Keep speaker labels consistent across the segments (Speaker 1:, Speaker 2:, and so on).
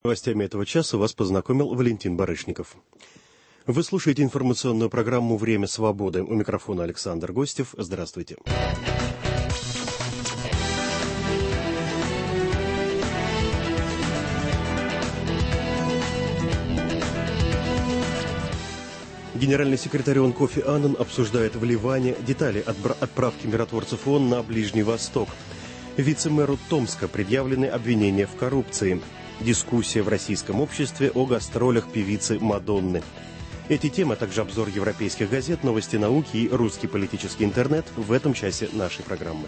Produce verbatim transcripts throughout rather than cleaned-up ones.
Speaker 1: С новостями этого часа вас познакомил Валентин Барышников. Вы слушаете информационную программу «Время свободы». У микрофона Александр Гостев. Здравствуйте. Генеральный секретарь ООН Кофи Аннан обсуждает в Ливане детали отправки миротворцев ООН на Ближний Восток. Вице-мэру Томска предъявлены обвинения в коррупции. Дискуссия в российском обществе о гастролях певицы Мадонны. Эти темы, а также обзор европейских газет, новости науки и русский политический интернет в этом часе нашей программы.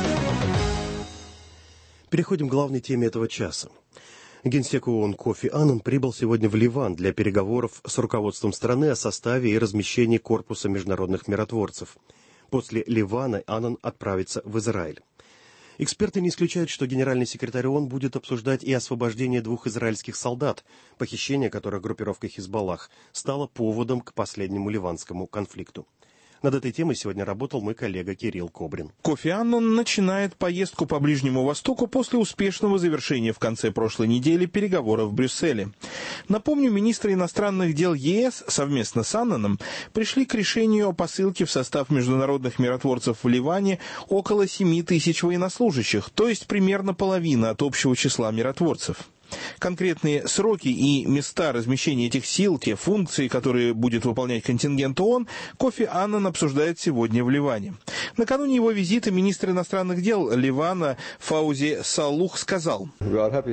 Speaker 1: Переходим к главной теме этого часа. Генсек ООН Кофи Аннан прибыл сегодня в Ливан для переговоров с руководством страны о составе и размещении корпуса международных миротворцев. После Ливана Аннан отправится в Израиль. Эксперты не исключают, что генеральный секретарь ООН будет обсуждать и освобождение двух израильских солдат, похищение которых группировкой Хизбаллах стало поводом к последнему ливанскому конфликту. Над этой темой сегодня работал мой коллега Кирилл Кобрин.
Speaker 2: Кофи Аннан начинает поездку по Ближнему Востоку после успешного завершения в конце прошлой недели переговоров в Брюсселе. Напомню, министры иностранных дел ЕС совместно с Аннаном пришли к решению о посылке в состав международных миротворцев в Ливане около семи тысяч военнослужащих, то есть примерно половина от общего числа миротворцев. Конкретные сроки и места размещения этих сил, те функции, которые будет выполнять контингент ООН, Кофи Аннан обсуждает сегодня в Ливане. Накануне его визита министр иностранных дел Ливана Фаузи Салух сказал:
Speaker 3: «В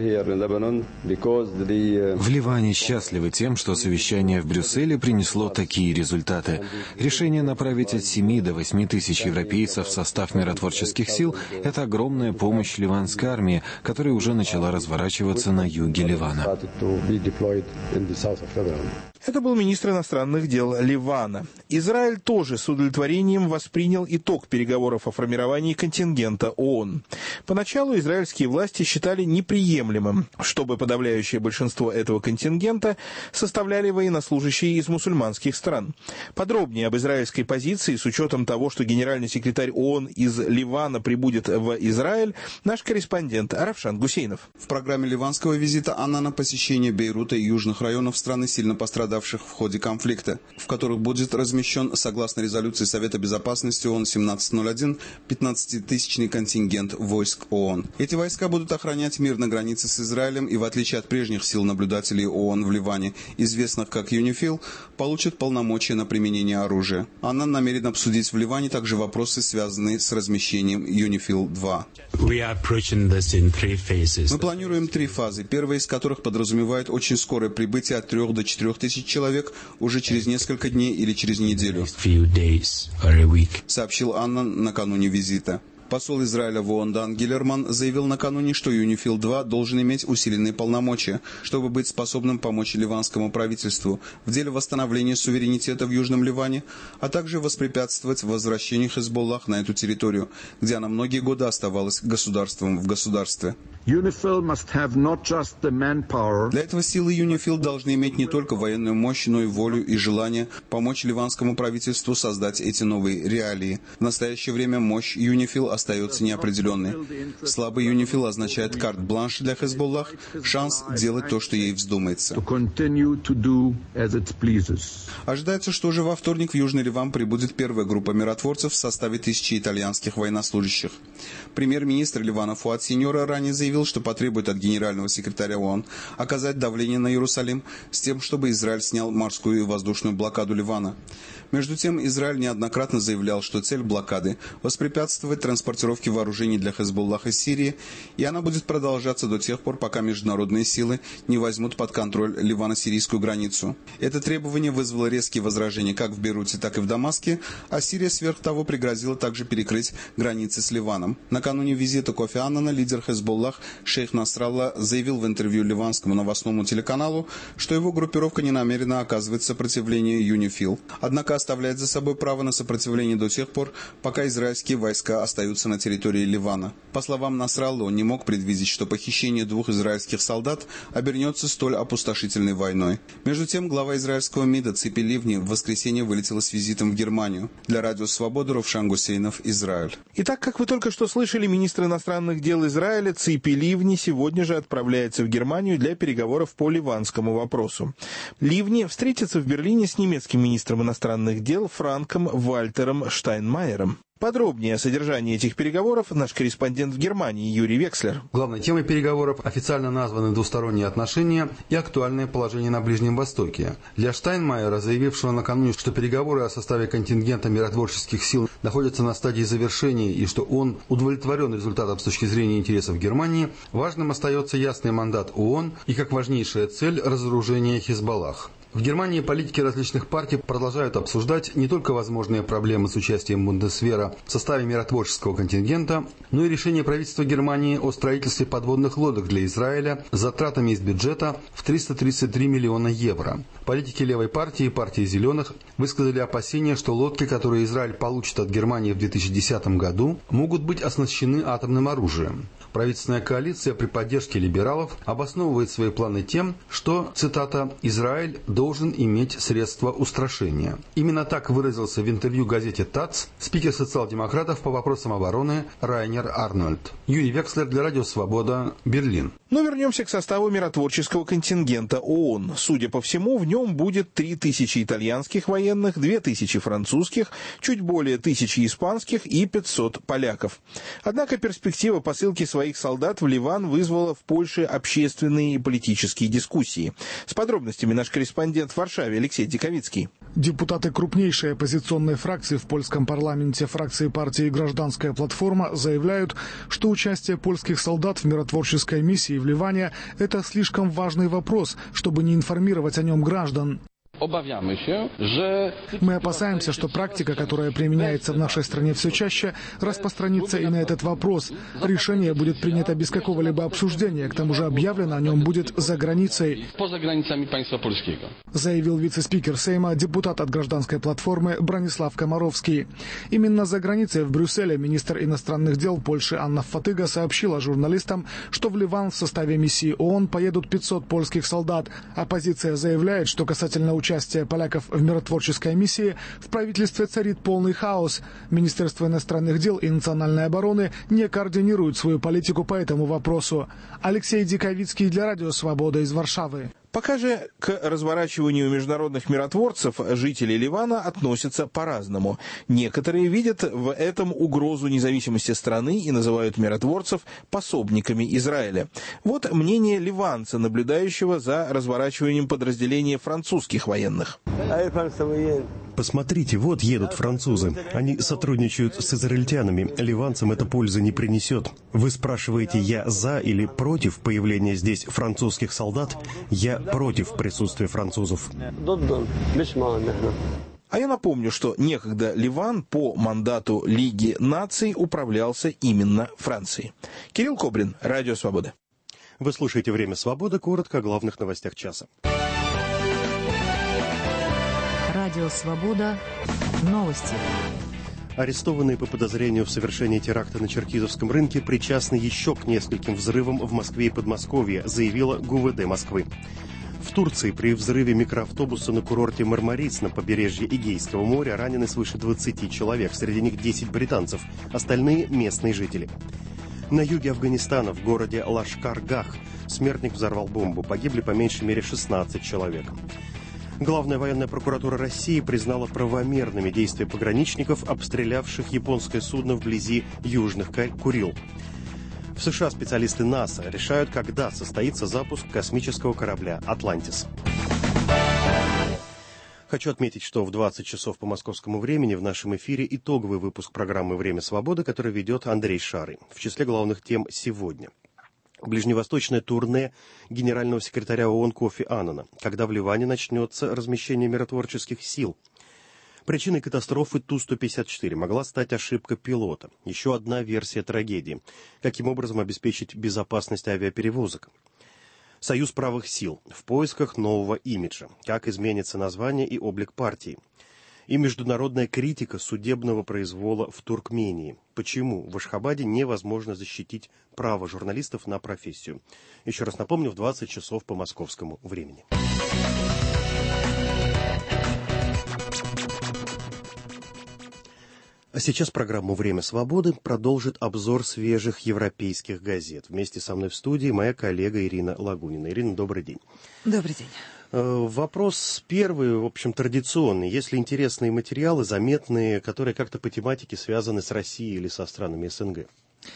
Speaker 4: Ливане счастливы тем, что совещание в Брюсселе принесло такие результаты. Решение направить от семи до восьми тысяч европейцев в состав миротворческих сил – это огромная помощь ливанской армии, которая уже начала разворачиваться на юге Ливана».
Speaker 2: Это был министр иностранных дел Ливана. Израиль тоже с удовлетворением воспринял итог переговоров о формировании контингента ООН. Поначалу израильские власти считали неприемлемым, чтобы подавляющее большинство этого контингента составляли военнослужащие из мусульманских стран. Подробнее об израильской позиции, с учетом того, что генеральный секретарь ООН из Ливана прибудет в Израиль, наш корреспондент Равшан Гусейнов.
Speaker 5: В программе ливанского визита Аннана посещение Бейрута и южных районов страны, сильно пострадавших в ходе конфликта, в которых будет размещен, согласно резолюции Совета Безопасности ООН семнадцать ноль один, пятнадцатитысячный контингент войск ООН. Эти войска будут охранять мир на границе с Израилем и, в отличие от прежних сил наблюдателей ООН в Ливане, известных как ЮНИФИЛ, получат полномочия на применение оружия. Аннан намерен обсудить в Ливане также вопросы, связанные с размещением ЮНИФИЛ два. Мы планируем три фазы, первая из которых подразумевает очень скорое прибытие от трех до четырех тысяч человек уже через несколько дней или через неделю, сообщил Аннан накануне визита. Посол Израиля в ООН Дан Гиллерман заявил накануне, что ЮНИФИЛ два должен иметь усиленные полномочия, чтобы быть способным помочь ливанскому правительству в деле восстановления суверенитета в Южном Ливане, а также воспрепятствовать возвращению Хизбаллах на эту территорию, где она многие годы оставалась государством в государстве. Для этого силы ЮНИФИЛ должны иметь не только военную мощь, но и волю и желание помочь ливанскому правительству создать эти новые реалии. В настоящее время мощь ЮНИФИЛ остается неопределенной. Слабый ЮНИФИЛ означает карт-бланш для Хизбаллах, шанс делать то, что ей вздумается. Ожидается, что уже во вторник в Южный Ливан прибудет первая группа миротворцев в составе тысячи итальянских военнослужащих. Премьер-министр Ливана Фуад Синьора ранее заявил, что потребует от генерального секретаря ООН оказать давление на Иерусалим с тем, чтобы Израиль снял морскую и воздушную блокаду Ливана. Между тем, Израиль неоднократно заявлял, что цель блокады – воспрепятствовать транспортировке вооружений для Хизбаллах из Сирии, и она будет продолжаться до тех пор, пока международные силы не возьмут под контроль ливано-сирийскую границу. Это требование вызвало резкие возражения как в Бейруте, так и в Дамаске, а Сирия сверх того пригрозила также перекрыть границы с Ливаном. Накануне визита Кофи Аннана лидер Хизбаллах шейх Насралла заявил в интервью ливанскому новостному телеканалу, что его группировка не намерена оказывать сопротивление ЮНИФИЛ, однако оставляет за собой право на сопротивление до тех пор, пока израильские войска остаются на территории Ливана. По словам Насраллы, он не мог предвидеть, что похищение двух израильских солдат обернется столь опустошительной войной. Между тем, глава израильского МИДа Ципи Ливни в воскресенье вылетела с визитом в Германию. Для Радио Свобода Равшан Гусейнов, Израиль.
Speaker 2: Итак, как вы только что что слышали, министр иностранных дел Израиля Ципи Ливни сегодня же отправляется в Германию для переговоров по ливанскому вопросу. Ливни встретится в Берлине с немецким министром иностранных дел Франком Вальтером Штайнмайером. Подробнее о содержании этих переговоров наш корреспондент в Германии Юрий Векслер.
Speaker 3: Главной темой переговоров официально названы двусторонние отношения и актуальное положение на Ближнем Востоке. Для Штайнмайера, заявившего накануне, что переговоры о составе контингента миротворческих сил находятся на стадии завершения и что он удовлетворен результатом с точки зрения интересов Германии, важным остается ясный мандат ООН и, как важнейшая цель, разоружение Хизбаллах. В Германии политики различных партий продолжают обсуждать не только возможные проблемы с участием Бундесвера в составе миротворческого контингента, но и решение правительства Германии о строительстве подводных лодок для Израиля с затратами из бюджета в триста тридцать три миллиона евро. Политики левой партии и партии зеленых высказали опасения, что лодки, которые Израиль получит от Германии в две тысячи десятом году, могут быть оснащены атомным оружием. Правительственная коалиция при поддержке либералов обосновывает свои планы тем, что, цитата, «Израиль должен иметь средства устрашения». Именно так выразился в интервью газете ТАЦ спикер социал-демократов по вопросам обороны Райнер Арнольд. Юрий Векслер для Радио Свобода, Берлин.
Speaker 2: Но вернемся к составу миротворческого контингента ООН. Судя по всему, в нем будет три тысячи итальянских военных, две тысячи французских, чуть более тысячи испанских и пятьсот поляков. Однако перспектива посылки своих солдат в Ливан вызвала в Польше общественные и политические дискуссии. С подробностями наш корреспондент в Варшаве Алексей Диковицкий.
Speaker 6: Депутаты крупнейшей оппозиционной фракции в польском парламенте, фракции партии «Гражданская платформа», заявляют, что участие польских солдат в миротворческой миссии в Ливане – это слишком важный вопрос, чтобы не информировать о нем граждан. Мы опасаемся, что практика, которая применяется в нашей стране все чаще, распространится и на этот вопрос. Решение будет принято без какого-либо обсуждения, к тому же объявлено о нем будет за границей, заявил вице-спикер Сейма, депутат от гражданской платформы Бронислав Комаровский. Именно за границей в Брюсселе министр иностранных дел Польши Анна Фатыга сообщила журналистам, что в Ливан в составе миссии ООН поедут пятьсот польских солдат. Оппозиция заявляет, что касательно участия поляков в миротворческой миссии в правительстве царит полный хаос. Министерство иностранных дел и национальной обороны не координируют свою политику по этому вопросу. Алексей Диковицкий для Радио Свобода из Варшавы.
Speaker 2: Пока же к разворачиванию международных миротворцев жители Ливана относятся по-разному. Некоторые видят в этом угрозу независимости страны и называют миротворцев пособниками Израиля. Вот мнение ливанца, наблюдающего за разворачиванием подразделения французских военных.
Speaker 1: Посмотрите, вот едут французы. Они сотрудничают с израильтянами. Ливанцам это пользы не принесет. Вы спрашиваете, я за или против появления здесь французских солдат? Я против присутствия французов.
Speaker 2: А я напомню, что некогда Ливан по мандату Лиги наций управлялся именно Францией. Кирилл Кобрин, Радио Свобода.
Speaker 1: Вы слушаете «Время свободы», коротко о главных новостях часа.
Speaker 7: Радио Свобода. Новости.
Speaker 1: Арестованные по подозрению в совершении теракта на Черкизовском рынке причастны еще к нескольким взрывам в Москве и Подмосковье, заявила ГУВД Москвы. В Турции при взрыве микроавтобуса на курорте Мармарис на побережье Эгейского моря ранены свыше двадцати человек, среди них десять британцев, остальные – местные жители. На юге Афганистана, в городе Лашкар-Гах, смертник взорвал бомбу, погибли по меньшей мере шестнадцать человек. Главная военная прокуратура России признала правомерными действия пограничников, обстрелявших японское судно вблизи Южных Курил. В США специалисты НАСА решают, когда состоится запуск космического корабля «Атлантис». Хочу отметить, что в двадцать часов по московскому времени в нашем эфире итоговый выпуск программы «Время свободы», который ведет Андрей Шарый. В числе главных тем сегодня. Ближневосточное турне генерального секретаря ООН Кофи Аннана, когда в Ливане начнется размещение миротворческих сил. Причиной катастрофы Ту сто пятьдесят четыре могла стать ошибка пилота. Еще одна версия трагедии. Каким образом обеспечить безопасность авиаперевозок? Союз правых сил в поисках нового имиджа. Как изменится название и облик партии? И международная критика судебного произвола в Туркмении. Почему в Ашхабаде невозможно защитить право журналистов на профессию? Еще раз напомню, в двадцать часов по московскому времени. А сейчас программу «Время свободы» продолжит обзор свежих европейских газет. Вместе со мной в студии моя коллега Ирина Лагунина. Ирина, добрый день.
Speaker 8: Добрый день.
Speaker 1: Вопрос первый, в общем, традиционный. Есть ли интересные материалы, заметные, которые как-то по тематике связаны с Россией или со странами СНГ?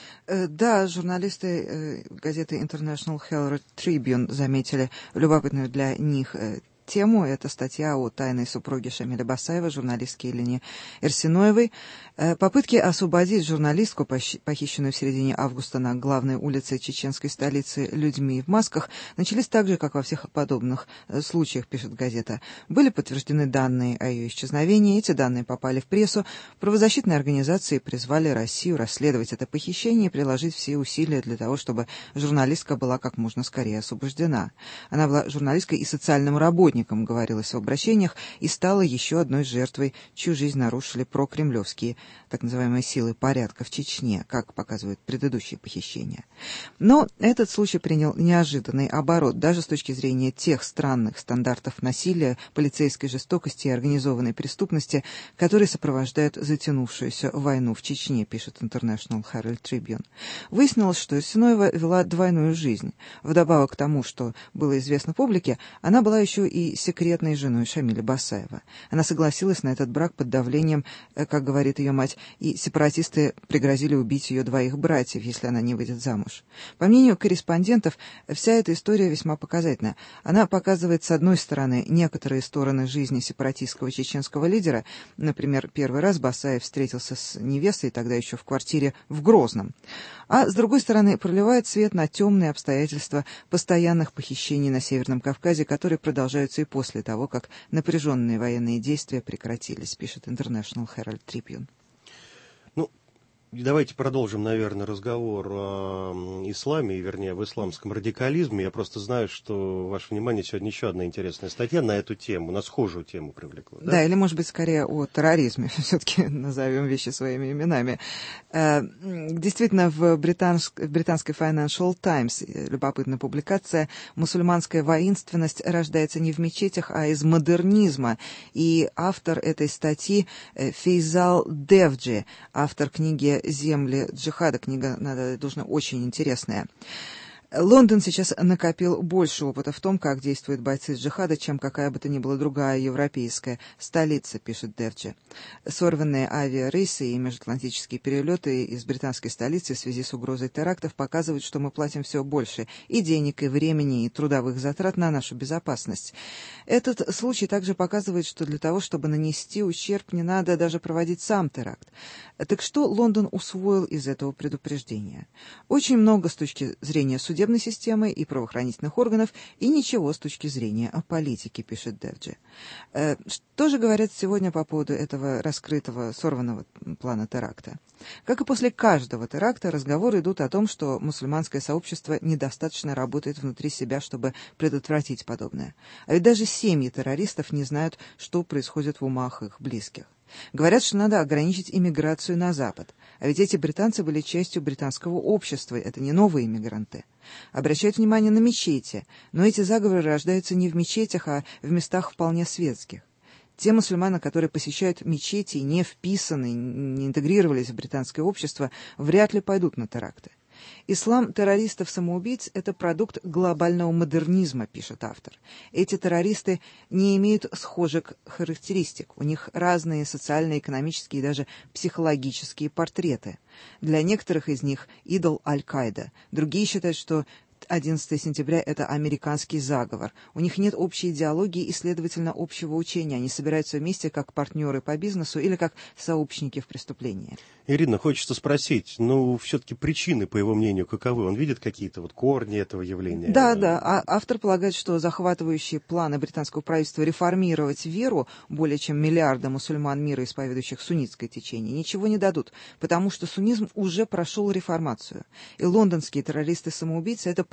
Speaker 8: Да, журналисты газеты International Herald Tribune заметили любопытную для них тему. Это статья о тайной супруге Шамиля Басаева, журналистки Елене Эрсиноевой. Попытки освободить журналистку, похищенную в середине августа на главной улице чеченской столицы людьми в масках, начались так же, как во всех подобных случаях, пишет газета. Были подтверждены данные о ее исчезновении, эти данные попали в прессу. Правозащитные организации призвали Россию расследовать это похищение и приложить все усилия для того, чтобы журналистка была как можно скорее освобождена. Она была журналисткой и социальным работником, говорилось в обращениях, и стала еще одной жертвой, чью жизнь нарушили прокремлевские так называемые силы порядка в Чечне, как показывают предыдущие похищения. Но этот случай принял неожиданный оборот, даже с точки зрения тех странных стандартов насилия, полицейской жестокости и организованной преступности, которые сопровождают затянувшуюся войну в Чечне, пишет International Herald Tribune. Выяснилось, что Эрсиноева вела двойную жизнь. Вдобавок к тому, что было известно публике, она была еще и секретной женой Шамиля Басаева. Она согласилась на этот брак под давлением, как говорит ее мать, и сепаратисты пригрозили убить ее двоих братьев, если она не выйдет замуж. По мнению корреспондентов, вся эта история весьма показательна. Она показывает, с одной стороны, некоторые стороны жизни сепаратистского чеченского лидера. Например, первый раз Басаев встретился с невестой, тогда еще в квартире в Грозном. А с другой стороны, проливает свет на темные обстоятельства постоянных похищений на Северном Кавказе, которые продолжаются и после того, как напряженные военные действия прекратились, пишет International Herald Tribune.
Speaker 1: Ну, давайте продолжим, наверное, разговор о исламе, вернее, об исламском радикализме. Я просто знаю, что ваше внимание сегодня еще одна интересная статья на эту тему, на схожую тему привлекла. Да,
Speaker 8: да, или, может быть, скорее о терроризме. Все-таки назовем вещи своими именами. Действительно, в, британск... в британской Financial Times любопытная публикация «Мусульманская воинственность рождается не в мечетях, а из модернизма». И автор этой статьи Фейзал Девджи, автор книги «Земли джихада». Книга, надо должна, очень интересная. Лондон сейчас накопил больше опыта в том, как действуют бойцы джихада, чем какая бы то ни была другая европейская столица, пишет Девджи. Сорванные авиарейсы и межатлантические перелеты из британской столицы в связи с угрозой терактов показывают, что мы платим все больше и денег, и времени, и трудовых затрат на нашу безопасность. Этот случай также показывает, что для того, чтобы нанести ущерб, не надо даже проводить сам теракт. Так что Лондон усвоил из этого предупреждения? Очень много с точки зрения судебной судебной системы и правоохранительных органов, и ничего с точки зрения политики, пишет Девджи. Что же говорят сегодня по поводу этого раскрытого, сорванного плана теракта? Как и после каждого теракта, разговоры идут о том, что мусульманское сообщество недостаточно работает внутри себя, чтобы предотвратить подобное. А ведь даже семьи террористов не знают, что происходит в умах их близких. Говорят, что надо ограничить иммиграцию на Запад. А ведь эти британцы были частью британского общества, это не новые иммигранты. Обращают внимание на мечети, но эти заговоры рождаются не в мечетях, а в местах вполне светских. Те мусульмане, которые посещают мечети и не вписаны, не интегрировались в британское общество, вряд ли пойдут на теракты. Ислам террористов-самоубийц – это продукт глобального модернизма, пишет автор. Эти террористы не имеют схожих характеристик. У них разные социальные, экономические и даже психологические портреты. Для некоторых из них идол Аль-Каида. Другие считают, что одиннадцатое сентября – это американский заговор. У них нет общей идеологии и, следовательно, общего учения. Они собираются вместе как партнеры по бизнесу или как сообщники в преступлении.
Speaker 1: Ирина, хочется спросить, ну, все-таки причины, по его мнению, каковы? Он видит какие-то вот корни этого явления?
Speaker 8: Да, да. А автор полагает, что захватывающие планы британского правительства реформировать веру более чем миллиарда мусульман мира, исповедующих суннитское течение, ничего не дадут, потому что суннизм уже прошел реформацию. И лондонские террористы-самоубийцы – это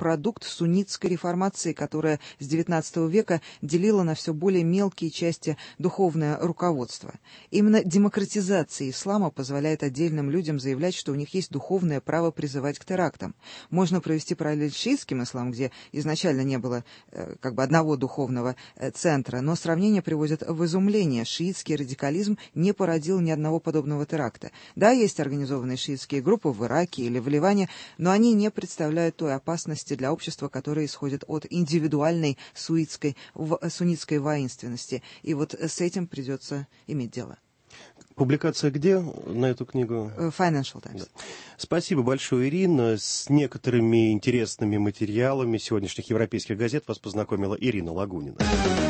Speaker 8: продукт суннитской реформации, которая с девятнадцатого века делила на все более мелкие части духовное руководство. Именно демократизация ислама позволяет отдельным людям заявлять, что у них есть духовное право призывать к терактам. Можно провести параллель с шиитским исламом, где изначально не было э, как бы одного духовного э, центра, но сравнение приводит в изумление. Шиитский радикализм не породил ни одного подобного теракта. Да, есть организованные шиитские группы в Ираке или в Ливане, но они не представляют той опасности для общества, которая исходит от индивидуальной суитской, в, суннитской воинственности. И вот с этим придется иметь дело.
Speaker 1: Публикация где на эту книгу?
Speaker 8: Financial Times.
Speaker 1: Да. Спасибо большое, Ирина. С некоторыми интересными материалами сегодняшних европейских газет вас познакомила Ирина Лагунина.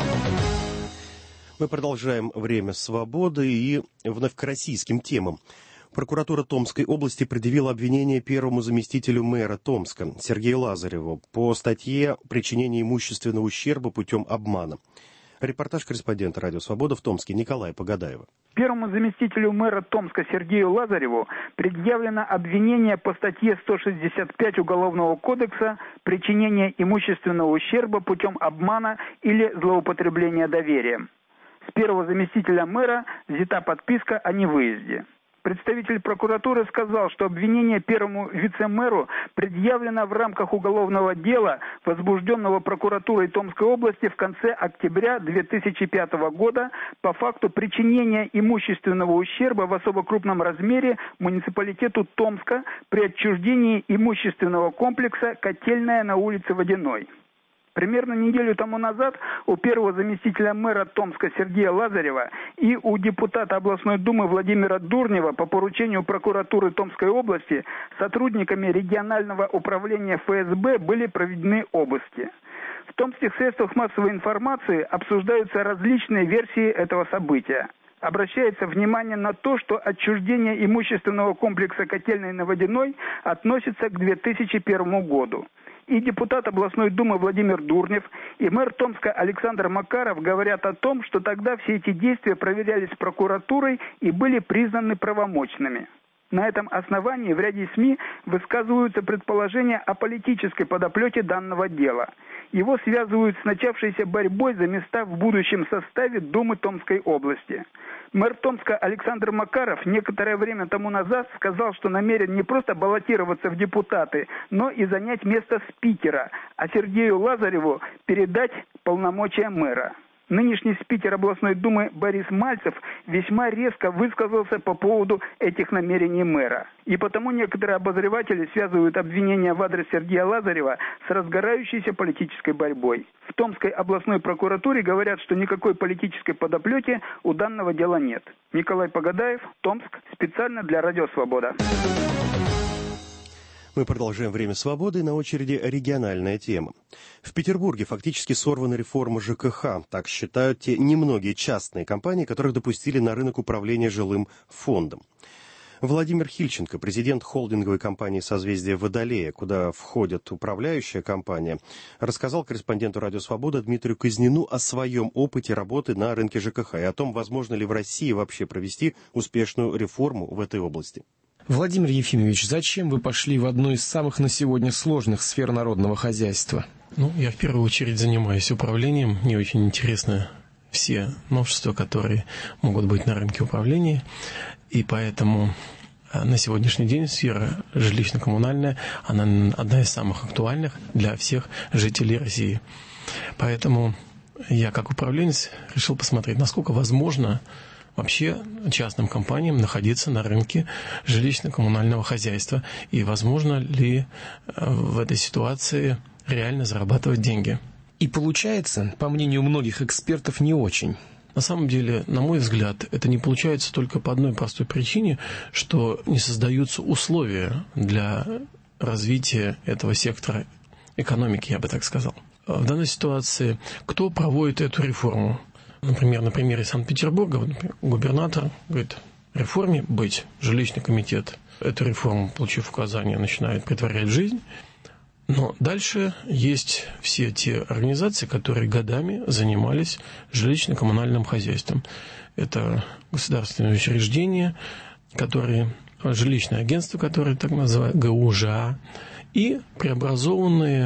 Speaker 1: Мы продолжаем «Время свободы» и вновь к российским темам. Прокуратура Томской области предъявила обвинение первому заместителю мэра Томска Сергею Лазареву по статье «Причинение имущественного ущерба путем обмана». Репортаж корреспондента «Радио Свобода» в Томске Николая Погадаева.
Speaker 9: Первому заместителю мэра Томска Сергею Лазареву предъявлено обвинение по статье сто шестьдесят пять Уголовного кодекса «Причинение имущественного ущерба путем обмана или злоупотребления доверием». С первого заместителя мэра взята подписка о невыезде. Представитель прокуратуры сказал, что обвинение первому вице-мэру предъявлено в рамках уголовного дела, возбужденного прокуратурой Томской области в конце октября две тысячи пятого года по факту причинения имущественного ущерба в особо крупном размере муниципалитету Томска при отчуждении имущественного комплекса «Котельная» на улице Водяной. Примерно неделю тому назад у первого заместителя мэра Томска Сергея Лазарева и у депутата областной думы Владимира Дурнева по поручению прокуратуры Томской области сотрудниками регионального управления эф эс бэ были проведены обыски. В томских средствах массовой информации обсуждаются различные версии этого события. Обращается внимание на то, что отчуждение имущественного комплекса «Котельной» на Водяной относится к две тысячи первому году. И депутат областной думы Владимир Дурнев, и мэр Томска Александр Макаров говорят о том, что тогда все эти действия проверялись прокуратурой и были признаны правомочными. На этом основании в ряде СМИ высказываются предположения о политической подоплеке данного дела. Его связывают с начавшейся борьбой за места в будущем составе Думы Томской области. Мэр Томска Александр Макаров некоторое время тому назад сказал, что намерен не просто баллотироваться в депутаты, но и занять место спикера, а Сергею Лазареву передать полномочия мэра. Нынешний спикер областной думы Борис Мальцев весьма резко высказался по поводу этих намерений мэра. И потому некоторые обозреватели связывают обвинения в адрес Сергея Лазарева с разгорающейся политической борьбой. В Томской областной прокуратуре говорят, что никакой политической подоплеки у данного дела нет. Николай Погадаев, Томск, специально для Радио Свобода.
Speaker 1: Мы продолжаем «Время свободы», на очереди региональная тема. В Петербурге фактически сорвана реформа жэ ка ха. Так считают те немногие частные компании, которых допустили на рынок управления жилым фондом. Владимир Хильченко, президент холдинговой компании «Созвездие Водолея», куда входит управляющая компания, рассказал корреспонденту «Радио Свобода» Дмитрию Казнину о своем опыте работы на рынке жэ ка ха и о том, возможно ли в России вообще провести успешную реформу в этой области.
Speaker 10: Владимир Ефимович, зачем вы пошли в одну из самых на сегодня сложных сфер народного хозяйства?
Speaker 11: Ну, я в первую очередь занимаюсь управлением. Мне очень интересны все новшества, которые могут быть на рынке управления. И поэтому на сегодняшний день сфера жилищно-коммунальная, она одна из самых актуальных для всех жителей России. Поэтому я, как управленец, решил посмотреть, насколько возможно вообще частным компаниям находиться на рынке жилищно-коммунального хозяйства и возможно ли в этой ситуации реально зарабатывать деньги.
Speaker 10: И получается, по мнению многих экспертов, не очень.
Speaker 11: На самом деле, на мой взгляд, это не получается только по одной простой причине, что не создаются условия для развития этого сектора экономики, я бы так сказал. В данной ситуации кто проводит эту реформу? Например, на примере Санкт-Петербурга губернатор говорит, реформе быть, жилищный комитет эту реформу, получив указание, начинает претворять в жизнь. Но дальше есть все те организации, которые годами занимались жилищно-коммунальным хозяйством. Это государственные учреждения, которые, жилищное агентство, которое так называют, гэ у жэ а, и преобразованные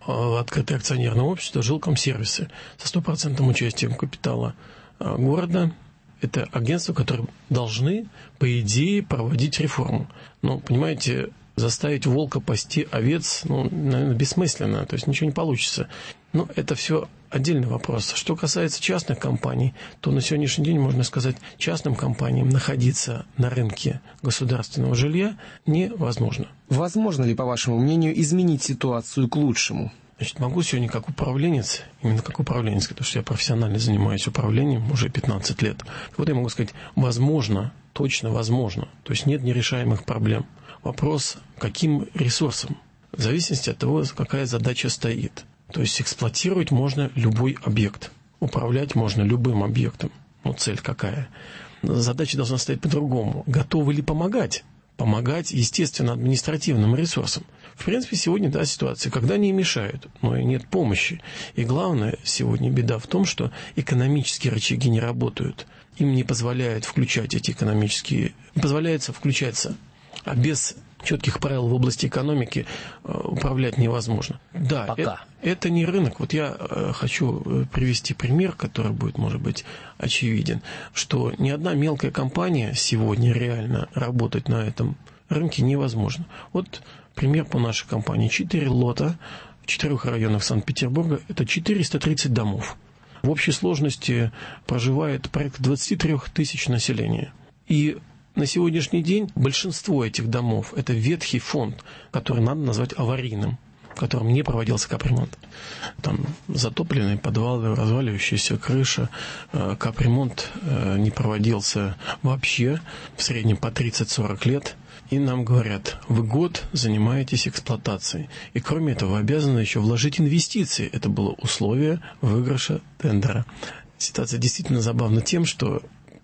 Speaker 11: открытое акционерное общество «Жилкомсервисы» со стопроцентным участием капитала города. Это агентства, которые должны, по идее, проводить реформу. Но, понимаете, заставить волка пасти овец, ну, наверное, бессмысленно, то есть ничего не получится. Но это все отдельный вопрос. Что касается частных компаний, то на сегодняшний день, можно сказать, частным компаниям находиться на рынке государственного жилья невозможно.
Speaker 10: Возможно ли, по вашему мнению, изменить ситуацию к лучшему?
Speaker 11: Значит, могу сегодня как управленец, именно как управленец, потому что я профессионально занимаюсь управлением уже пятнадцать лет. Вот я могу сказать, возможно, точно возможно. То есть нет нерешаемых проблем. Вопрос, каким ресурсом? В зависимости от того, какая задача стоит. То есть эксплуатировать можно любой объект. Управлять можно любым объектом. Ну, цель какая? Задача должна стоять по-другому. Готовы ли помогать? Помогать, естественно, административным ресурсам. В принципе, сегодня, да, ситуация, когда не мешают, но и нет помощи. И главное, сегодня беда в том, что экономические рычаги не работают. Им не позволяют включать эти экономические... Не позволяется включаться. А без четких правил в области экономики э, управлять невозможно. Да,
Speaker 10: Пока.
Speaker 11: Это, это не рынок. Вот я э, хочу привести пример, который будет, может быть, очевиден, что ни одна мелкая компания сегодня реально работать на этом рынке невозможно. Вот пример по нашей компании. Четыре лота в четырех районах Санкт-Петербурга. Это четыреста тридцать домов. В общей сложности проживает порядка двадцать три тысячи населения. И на сегодняшний день большинство этих домов – это ветхий фонд, который надо назвать аварийным, в котором не проводился капремонт. Там затопленные подвалы, разваливающаяся крыша, капремонт не проводился вообще, в среднем по тридцать-сорок лет. И нам говорят, вы год занимаетесь эксплуатацией. И кроме этого, вы обязаны еще вложить инвестиции. Это было условие выигрыша тендера. Ситуация действительно забавна тем, что,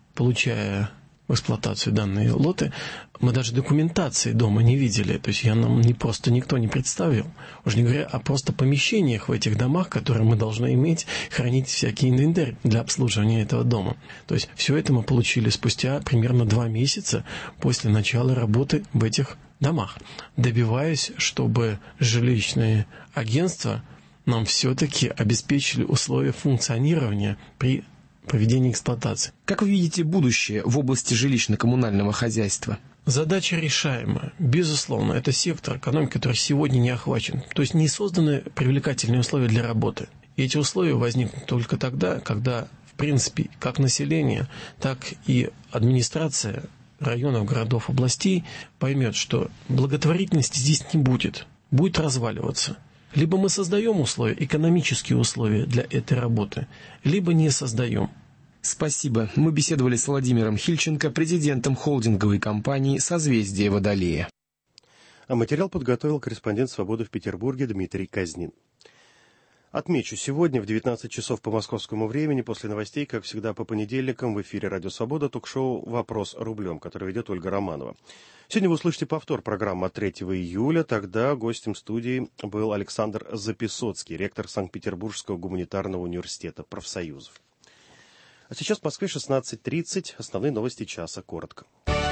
Speaker 11: получая в эксплуатацию данные лоты, мы даже документации дома не видели. То есть я нам не просто никто не представил. Уже не говоря о просто помещениях в этих домах, которые мы должны иметь, хранить всякий инвентарь для обслуживания этого дома. То есть все это мы получили спустя примерно два месяца после начала работы в этих домах, добиваясь, чтобы жилищные агентства нам все-таки обеспечили условия функционирования при проведения эксплуатации.
Speaker 10: Как вы видите будущее в области жилищно-коммунального хозяйства?
Speaker 11: Задача решаемая. Безусловно, это сектор экономики, который сегодня не охвачен. То есть не созданы привлекательные условия для работы. И эти условия возникнут только тогда, когда, в принципе, как население, так и администрация районов, городов, областей поймет, что благотворительности здесь не будет. Будет разваливаться. Либо мы создаем условия, экономические условия для этой работы, либо не создаем.
Speaker 10: Спасибо. Мы беседовали с Владимиром Хильченко, президентом холдинговой компании «Созвездие Водолея».
Speaker 1: А материал подготовил корреспондент «Свободы» в Петербурге Дмитрий Казнин. Отмечу, сегодня в девятнадцать часов по московскому времени, после новостей, как всегда по понедельникам, в эфире «Радио Свобода» ток-шоу «Вопрос рублем», которое ведет Ольга Романова. Сегодня вы услышите повтор программы от третьего июля. Тогда гостем студии был Александр Записоцкий, ректор Санкт-Петербургского гуманитарного университета профсоюзов. А сейчас в Москве шестнадцать тридцать. Основные новости часа. Коротко.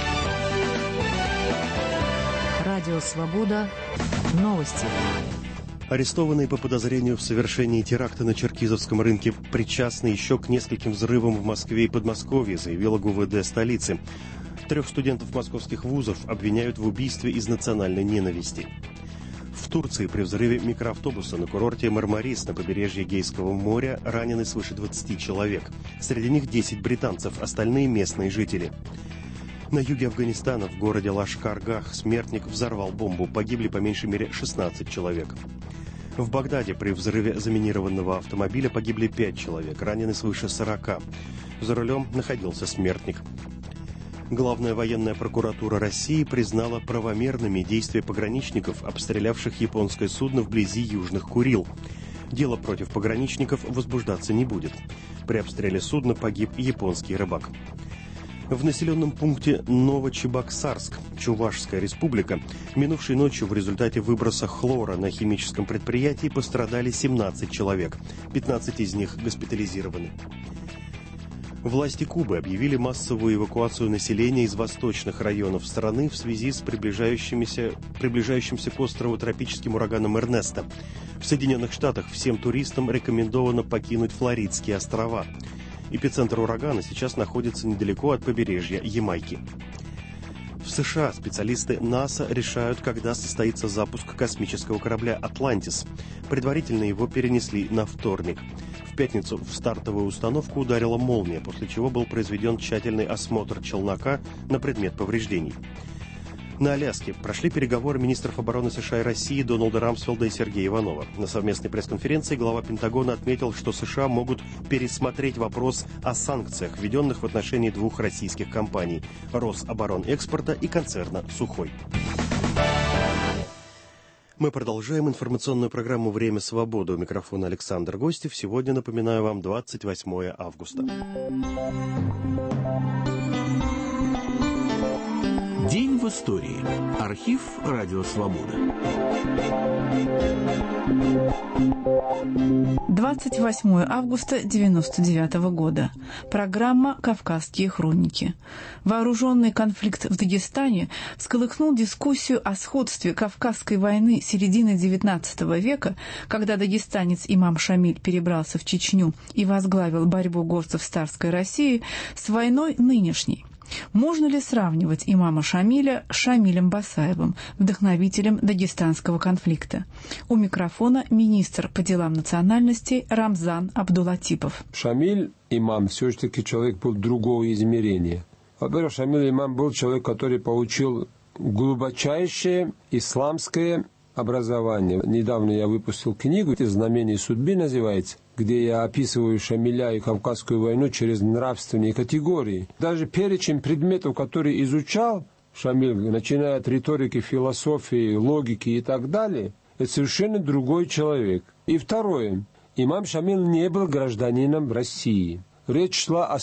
Speaker 7: Радио Свобода. Новости.
Speaker 1: Арестованные по подозрению в совершении теракта на Черкизовском рынке причастны еще к нескольким взрывам в Москве и Подмосковье, заявила ГУВД столицы. Трех студентов московских вузов обвиняют в убийстве из национальной ненависти. В Турции при взрыве микроавтобуса на курорте Мармарис на побережье Эгейского моря ранены свыше двадцати человек. Среди них десять британцев, остальные местные жители. На юге Афганистана, в городе Лашкаргах, смертник взорвал бомбу. Погибли по меньшей мере шестнадцать человек. В Багдаде при взрыве заминированного автомобиля погибли пять человек, ранены свыше сорока. За рулем находился смертник. Главная военная прокуратура России признала правомерными действия пограничников, обстрелявших японское судно вблизи Южных Курил. Дело против пограничников возбуждаться не будет. При обстреле судна погиб японский рыбак. В населенном пункте Новочебоксарск, Чувашская республика, минувшей ночью в результате выброса хлора на химическом предприятии пострадали семнадцать человек. пятнадцать из них госпитализированы. Власти Кубы объявили массовую эвакуацию населения из восточных районов страны в связи с приближающимся, приближающимся к острову тропическим ураганом Эрнесто. В Соединенных Штатах всем туристам рекомендовано покинуть Флоридские острова. Эпицентр урагана сейчас находится недалеко от побережья Ямайки. В США специалисты НАСА решают, когда состоится запуск космического корабля «Атлантис». Предварительно его перенесли на вторник. В пятницу в стартовую установку ударила молния, после чего был произведен тщательный осмотр челнока на предмет повреждений. На Аляске прошли переговоры министров обороны США и России Дональда Рамсфелда и Сергея Иванова. На совместной пресс-конференции глава Пентагона отметил, что США могут пересмотреть вопрос о санкциях, введенных в отношении двух российских компаний – Рособоронэкспорта и концерна «Сухой». Мы продолжаем информационную программу «Время свободы». У микрофона Александр Гостев. Сегодня, напоминаю вам, двадцать восьмое августа.
Speaker 12: День в истории. Архив «Радио Свобода».
Speaker 13: двадцать восьмое августа девяносто девятого года. Программа «Кавказские хроники». Вооруженный конфликт в Дагестане всколыхнул дискуссию о сходстве Кавказской войны середины девятнадцатого века, когда дагестанец имам Шамиль перебрался в Чечню и возглавил борьбу горцев с царской Россией, с войной нынешней. Можно ли сравнивать имама Шамиля с Шамилем Басаевым, вдохновителем дагестанского конфликта? У микрофона министр по делам национальностей Рамзан Абдулатипов.
Speaker 14: Шамиль имам все-таки человек был другого измерения. Во-первых, Шамиль имам был человек, который получил глубочайшее исламское образование. Недавно я выпустил книгу «Знамение судьбы» называется, где я описываю Шамиля и Кавказскую войну через нравственные категории. Даже перечень предметов, которые изучал Шамиль, начиная от риторики, философии, логики и так далее, это совершенно другой человек. И второе. Имам Шамиль не был гражданином России. Речь шла о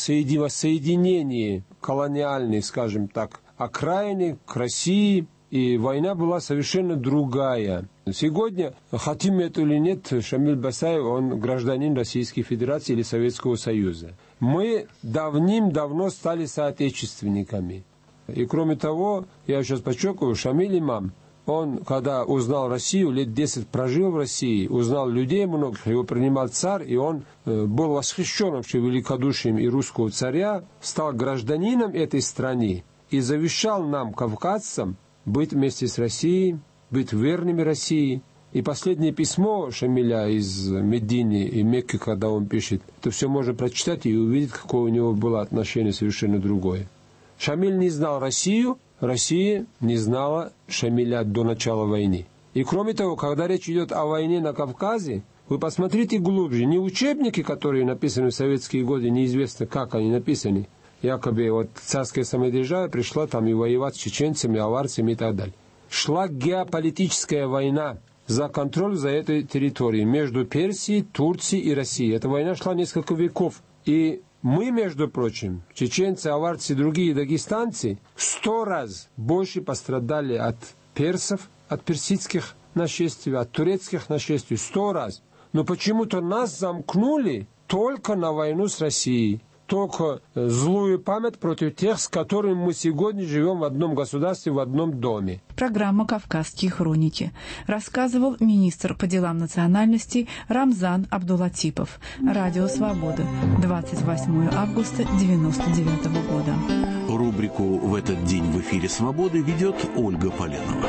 Speaker 14: соединении колониальной, скажем так, окраины к России, и война была совершенно другая. Сегодня, хотим это или нет, Шамиль Басаев, он гражданин Российской Федерации или Советского Союза. Мы давным-давно стали соотечественниками. И кроме того, я сейчас подчеркиваю, Шамиль имам, он, когда узнал Россию, лет десять прожил в России, узнал людей много, его принимал царь, и он был восхищен вообще великодушием и русского царя, стал гражданином этой страны и завещал нам, кавказцам, быть вместе с Россией, быть верными России. И последнее письмо Шамиля из Медины и Мекки, когда он пишет, это все можно прочитать и увидеть, какое у него было отношение совершенно другое. Шамиль не знал Россию, Россия не знала Шамиля до начала войны. И кроме того, когда речь идет о войне на Кавказе, вы посмотрите глубже. Не учебники, которые написаны в советские годы, неизвестно, как они написаны. Якобы вот царская самодержава пришла там и воевать с чеченцами, аварцами и так далее. Шла геополитическая война за контроль за этой территорией между Персией, Турцией и Россией. Эта война шла несколько веков. И мы, между прочим, чеченцы, аварцы и другие дагестанцы, сто раз больше пострадали от персов, от персидских нашествий, от турецких нашествий. Сто раз. Но почему-то нас замкнули только на войну с Россией. Только злую память против тех, с которыми мы сегодня живем в одном государстве, в одном доме.
Speaker 13: Программа «Кавказские хроники». Рассказывал министр по делам национальностей Рамзан Абдулатипов. Радио «Свобода». двадцать восьмое августа девяносто девятого года.
Speaker 12: Рубрику «В этот день в эфире Свободы» ведет Ольга Поленова.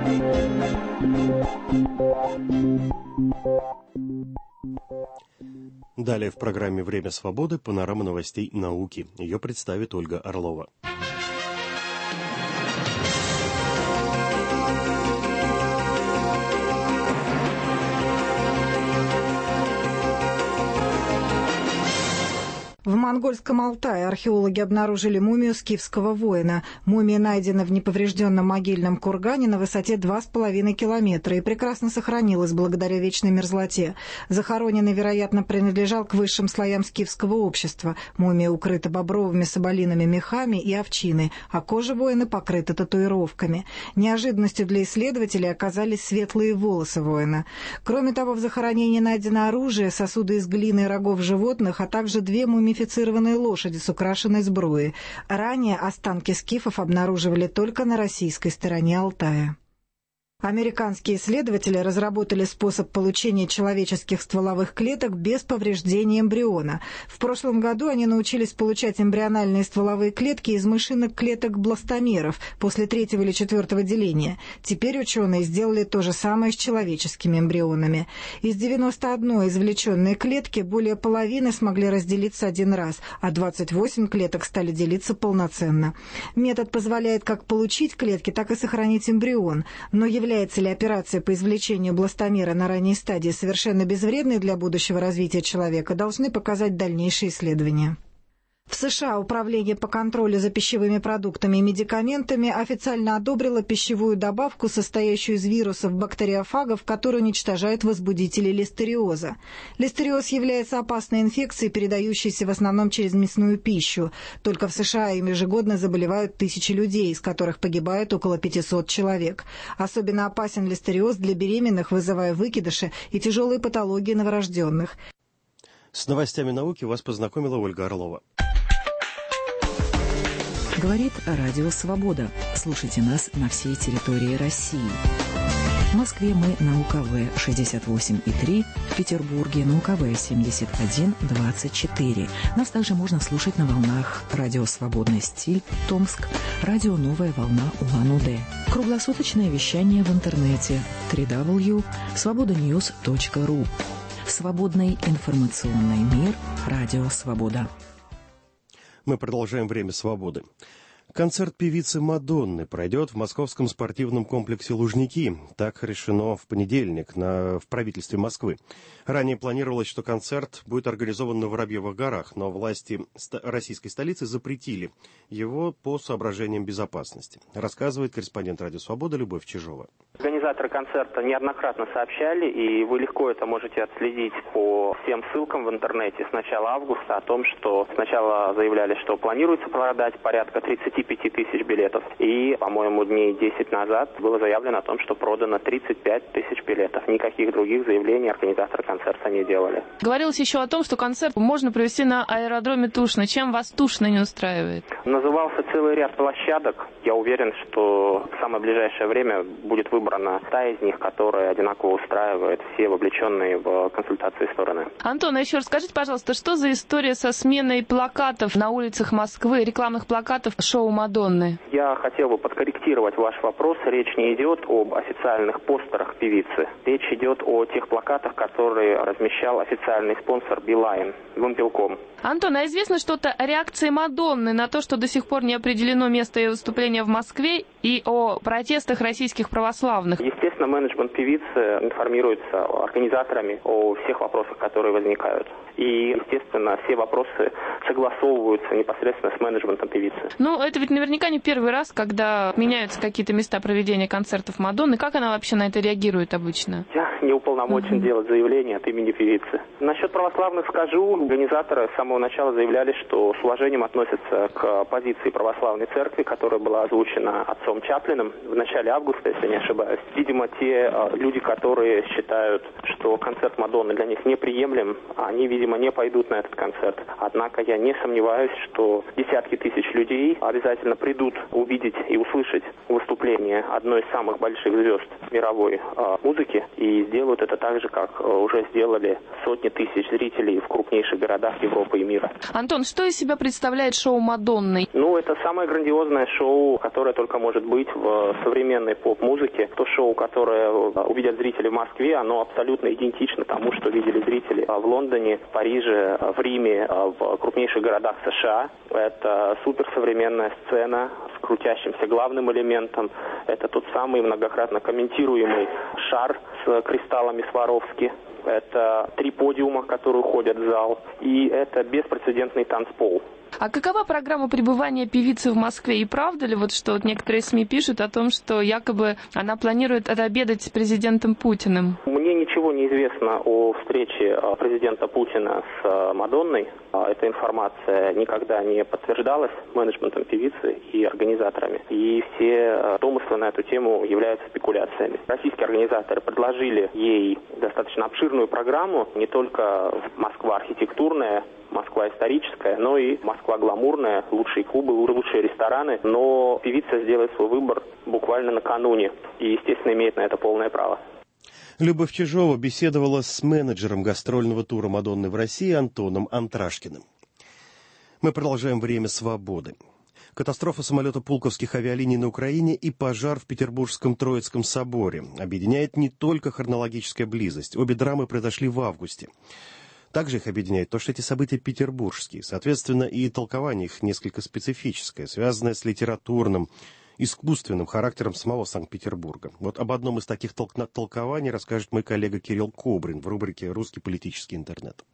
Speaker 1: Далее в программе «Время свободы» панорама новостей науки. Ее представит Ольга Орлова.
Speaker 15: В монгольском Алтае археологи обнаружили мумию скифского воина. Мумия найдена в неповрежденном могильном кургане на высоте два с половиной километра и прекрасно сохранилась благодаря вечной мерзлоте. Захороненный, вероятно, принадлежал к высшим слоям скифского общества. Мумия укрыта бобровыми соболиными мехами и овчиной, а кожа воина покрыта татуировками. Неожиданностью для исследователей оказались светлые волосы воина. Кроме того, в захоронении найдено оружие, сосуды из глины и рогов животных, а также две мумии мумифицированные лошади с украшенной сбруей. Ранее останки скифов обнаруживали только на российской стороне Алтая. Американские исследователи разработали способ получения человеческих стволовых клеток без повреждения эмбриона. В прошлом году они научились получать эмбриональные стволовые клетки из мышиных клеток бластомеров после третьего или четвертого деления. Теперь ученые сделали то же самое с человеческими эмбрионами. Из девяноста одной извлеченной клетки более половины смогли разделиться один раз, а двадцать восемь клеток стали делиться полноценно. Метод позволяет как получить клетки, так и сохранить эмбрион, но является Является ли операция по извлечению бластомера на ранней стадии совершенно безвредной для будущего развития человека, должны показать дальнейшие исследования. В США Управление по контролю за пищевыми продуктами и медикаментами официально одобрило пищевую добавку, состоящую из вирусов бактериофагов, которые уничтожают возбудители листериоза. Листериоз является опасной инфекцией, передающейся в основном через мясную пищу. Только в США им ежегодно заболевают тысячи людей, из которых погибает около пятисот человек. Особенно опасен листериоз для беременных, вызывая выкидыши и тяжелые патологии новорожденных.
Speaker 1: С новостями науки вас познакомила Ольга Орлова.
Speaker 7: Говорит Радио Свобода. Слушайте нас на всей территории России. В Москве мы на У К В шестьдесят восемь и три, в Петербурге на У К В семьдесят один двадцать четыре. Нас также можно слушать на волнах Радио Свободный стиль, Томск, Радио Новая волна Улан-Удэ. Круглосуточное вещание в интернете дабл ю дабл ю дабл ю точка свобода ньюс точка ру. Свободный информационный мир. Радио Свобода.
Speaker 1: Мы продолжаем «Время свободы». Концерт певицы Мадонны пройдет в московском спортивном комплексе «Лужники». Так решено в понедельник на, в правительстве Москвы. Ранее планировалось, что концерт будет организован на Воробьевых горах, но власти ст- российской столицы запретили его по соображениям безопасности. Рассказывает корреспондент «Радио Свобода» Любовь Чижова.
Speaker 16: Организаторы концерта неоднократно сообщали, и вы легко это можете отследить по всем ссылкам в интернете с начала августа, о том, что сначала заявляли, что планируется продать порядка тридцать пять тысяч билетов, и, по-моему, дней десять назад было заявлено о том, что продано тридцать пять тысяч билетов. Никаких других заявлений организаторы концерта не делали.
Speaker 17: Говорилось еще о том, что концерт можно провести на аэродроме Тушино. Чем вас Тушино не устраивает?
Speaker 16: Назывался целый ряд площадок. Я уверен, что в самое ближайшее время будет выбрана та из них, которая одинаково устраивает все вовлеченные в консультации стороны.
Speaker 17: Антон, а еще расскажите, пожалуйста, что за история со сменой плакатов на улицах Москвы, рекламных плакатов шоу Мадонны?
Speaker 16: Я хотел бы подкорректировать ваш вопрос. Речь не идет об официальных постерах певицы. Речь идет о тех плакатах, которые размещал официальный спонсор Билайн, Вимпелком.
Speaker 17: Антон, а известно что-то о реакции Мадонны на то, что до сих пор не определено место ее выступления в Москве, и о протестах российских православных?
Speaker 16: Естественно, менеджмент певицы информируется организаторами о всех вопросах, которые возникают. И, естественно, все вопросы согласовываются непосредственно с менеджментом певицы.
Speaker 17: Ну, это ведь наверняка не первый раз, когда меняются какие-то места проведения концертов Мадонны. Как она вообще на это реагирует обычно?
Speaker 16: Я не уполномочен mm-hmm. делать заявление от имени певицы. Насчет православных скажу. Организаторы с самого начала заявляли, что с уважением относятся к позиции православной церкви, которая была озвучена отцом Чаплиным в начале августа, если не ошибаюсь. Видимо, те э, люди, которые считают, что концерт Мадонны для них неприемлем, они, видимо, не пойдут на этот концерт. Однако я не сомневаюсь, что десятки тысяч людей обязательно придут увидеть и услышать выступление одной из самых больших звезд мировой э, музыки и сделают это так же, как э, уже сделали сотни тысяч зрителей в крупнейших городах Европы и мира.
Speaker 17: Антон, что из себя представляет шоу Мадонны?
Speaker 16: Ну, это самое грандиозное шоу, которое только может быть в современной поп-музыке. То шоу, которое увидят зрители в Москве, оно абсолютно идентично тому, что видели зрители в Лондоне, в Париже, в Риме, в крупнейших городах США. Это суперсовременная сцена с крутящимся главным элементом. Это тот самый многократно комментируемый шар с кристаллами Сваровски. Это три подиума, которые уходят в зал. И это беспрецедентный танцпол.
Speaker 17: А какова программа пребывания певицы в Москве? И правда ли, вот, что вот некоторые СМИ пишут о том, что якобы она планирует отобедать с президентом Путиным?
Speaker 16: Мне ничего не известно о встрече президента Путина с Мадонной. Эта информация никогда не подтверждалась менеджментом певицы и организаторами. И все домыслы на эту тему являются спекуляциями. Российские организаторы предложили ей достаточно обширную программу, не только Москва архитектурная, Москва Москва историческая, но и Москва гламурная, лучшие клубы, лучшие рестораны. Но певица сделает свой выбор буквально накануне и, естественно, имеет на это полное право.
Speaker 1: Любовь Чижова беседовала с менеджером гастрольного тура Мадонны в России Антоном Антрашкиным. Мы продолжаем «Время свободы». Катастрофа самолета пулковских авиалиний на Украине и пожар в Петербургском Троицком соборе объединяет не только хронологическая близость. Обе драмы произошли в августе. Также их объединяет то, что эти события петербургские. Соответственно, и толкование их несколько специфическое, связанное с литературным, искусственным характером самого Санкт-Петербурга. Вот об одном из таких толк- толкований расскажет мой коллега Кирилл Кобрин в рубрике «Русский политический интернет».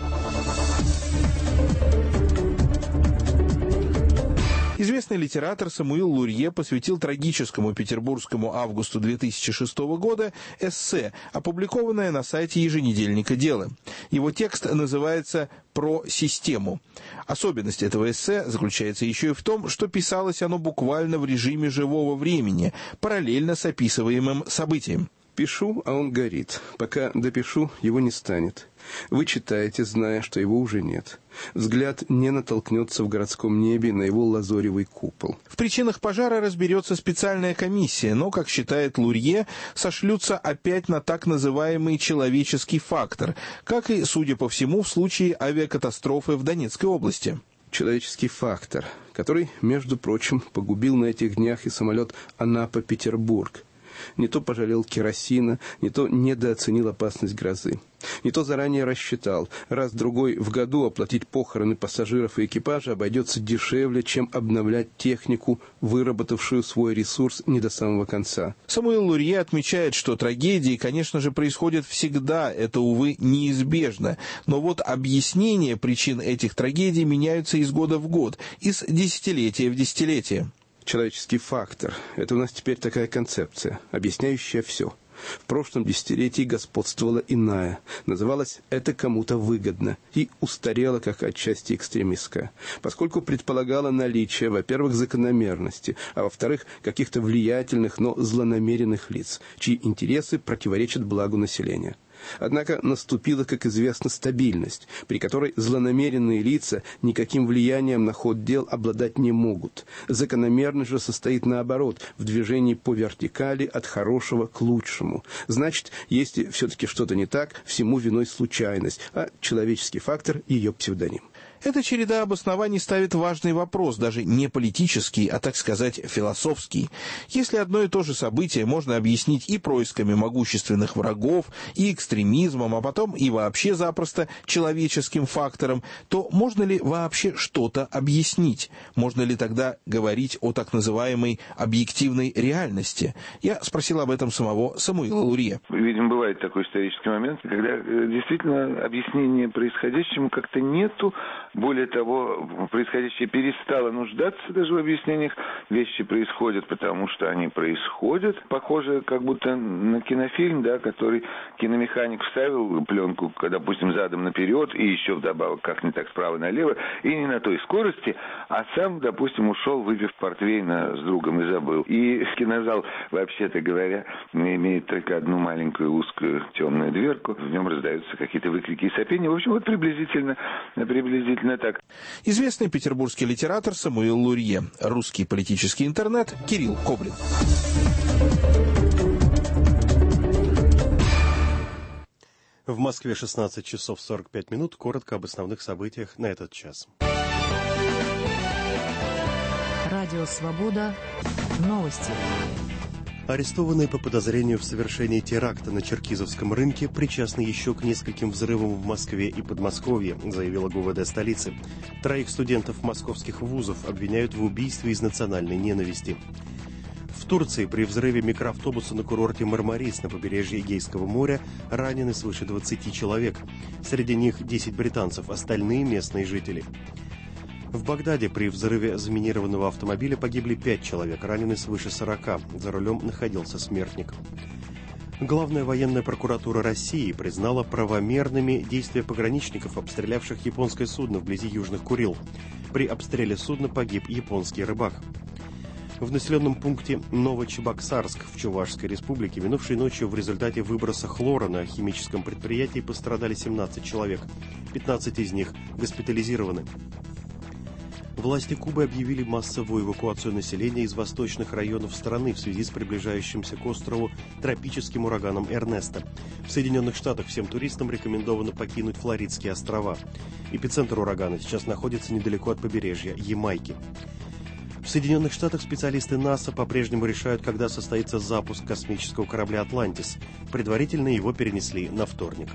Speaker 2: Известный литератор Самуил Лурье посвятил трагическому петербургскому августу две тысячи шестого года эссе, опубликованное на сайте еженедельника «Дело». Его текст называется «Про систему». Особенность этого эссе заключается еще и в том, что писалось оно буквально в режиме живого времени, параллельно с описываемым событием.
Speaker 18: Пишу, а он горит. Пока допишу, его не станет. Вы читаете, зная, что его уже нет. Взгляд не натолкнется в городском небе на его лазоревый купол.
Speaker 2: В причинах пожара разберется специальная комиссия, но, как считает Лурье, сошлются опять на так называемый человеческий фактор, как и, судя по всему, в случае авиакатастрофы в Донецкой области.
Speaker 18: Человеческий фактор, который, между прочим, погубил на этих днях и самолет Анапа-Петербург. Не то пожалел керосина, не то недооценил опасность грозы. Не то заранее рассчитал, раз-другой в году оплатить похороны пассажиров и экипажа обойдется дешевле, чем обновлять технику, выработавшую свой ресурс не до самого конца.
Speaker 2: Самуил Лурье отмечает, что трагедии, конечно же, происходят всегда, это, увы, неизбежно. Но вот объяснения причин этих трагедий меняются из года в год, из десятилетия в десятилетие.
Speaker 18: Человеческий фактор – это у нас теперь такая концепция, объясняющая все. В прошлом десятилетии господствовала иная, называлась «это кому-то выгодно» и устарела как отчасти экстремистская, поскольку предполагала наличие, во-первых, закономерности, а во-вторых, каких-то влиятельных, но злонамеренных лиц, чьи интересы противоречат благу населения. Однако наступила, как известно, стабильность, при которой злонамеренные лица никаким влиянием на ход дел обладать не могут. Закономерность же состоит наоборот, в движении по вертикали от хорошего к лучшему. Значит, если все-таки что-то не так, всему виной случайность, а человеческий фактор – ее псевдоним.
Speaker 2: Эта череда обоснований ставит важный вопрос, даже не политический, а, так сказать, философский. Если одно и то же событие можно объяснить и происками могущественных врагов, и экстремизмом, а потом и вообще запросто человеческим фактором, то можно ли вообще что-то объяснить? Можно ли тогда говорить о так называемой объективной реальности? Я спросил об этом самого Самуила Лурье.
Speaker 19: Видимо, бывает такой исторический момент, когда действительно объяснения происходящему как-то нету. Более того, происходящее перестало нуждаться даже в объяснениях. Вещи происходят, потому что они происходят. Похоже, как будто на кинофильм, да, который киномеханик вставил пленку, допустим, задом наперед, и еще вдобавок как-нибудь так справа налево, и не на той скорости, а сам, допустим, ушел, выпив портвейна с другом и забыл. И кинозал, вообще-то говоря, имеет только одну маленькую узкую темную дверку. В нем раздаются какие-то выкрики и сопения. В общем, вот приблизительно, приблизительно так.
Speaker 2: Известный петербургский литератор Самуил Лурье. Русский политический интернет. Кирилл Коблин.
Speaker 1: В Москве шестнадцать часов сорок пять минут. Коротко об основных событиях на этот час.
Speaker 7: Радио «Свобода». Новости.
Speaker 1: Арестованные по подозрению в совершении теракта на Черкизовском рынке причастны еще к нескольким взрывам в Москве и Подмосковье, заявила ГУВД столицы. Троих студентов московских вузов обвиняют в убийстве из национальной ненависти. В Турции при взрыве микроавтобуса на курорте Мармарис на побережье Эгейского моря ранены свыше двадцати человек. Среди них десять британцев, остальные местные жители. В Багдаде при взрыве заминированного автомобиля погибли пять человек, ранены свыше сорока. За рулем находился смертник. Главная военная прокуратура России признала правомерными действия пограничников, обстрелявших японское судно вблизи Южных Курил. При обстреле судна погиб японский рыбак. В населенном пункте Новочебоксарск в Чувашской республике минувшей ночью в результате выброса хлора на химическом предприятии пострадали семнадцать человек. пятнадцать из них госпитализированы. Власти Кубы объявили массовую эвакуацию населения из восточных районов страны в связи с приближающимся к острову тропическим ураганом Эрнесто. В Соединенных Штатах всем туристам рекомендовано покинуть Флоридские острова. Эпицентр урагана сейчас находится недалеко от побережья Ямайки. В Соединенных Штатах специалисты НАСА по-прежнему решают, когда состоится запуск космического корабля «Атлантис». Предварительно его перенесли на вторник.